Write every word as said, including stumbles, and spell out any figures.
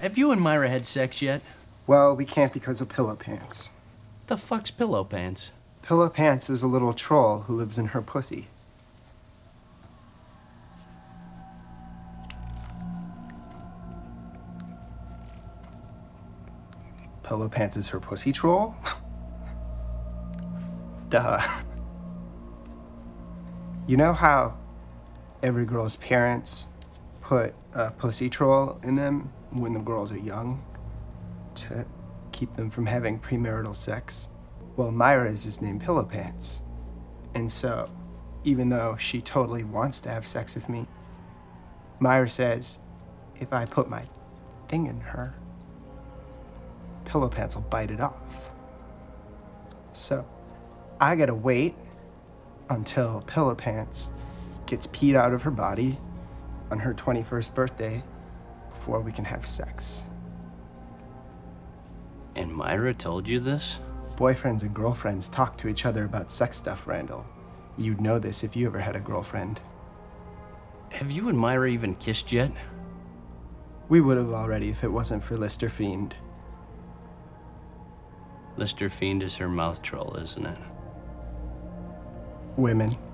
Have you and Myra had sex yet? Well, we can't because of Pillow Pants. The fuck's Pillow Pants? Pillow Pants is a little troll who lives in her pussy. Pillow Pants is her pussy troll? Duh. You know how every girl's parents put a pussy troll in them when the girls are young to keep them from having premarital sex? Well, Myra's is named Pillow Pants. And so, even though she totally wants to have sex with me, Myra says if I put my thing in her, Pillow Pants will bite it off. So, I gotta wait until Pillow Pants gets peed out of her body on her twenty-first birthday before we can have sex. And Myra told you this? Boyfriends and girlfriends talk to each other about sex stuff, Randall. You'd know this if you ever had a girlfriend. Have you and Myra even kissed yet? We would have already if it wasn't for Lister Fiend. Lister Fiend is her mouth troll, isn't it? Women.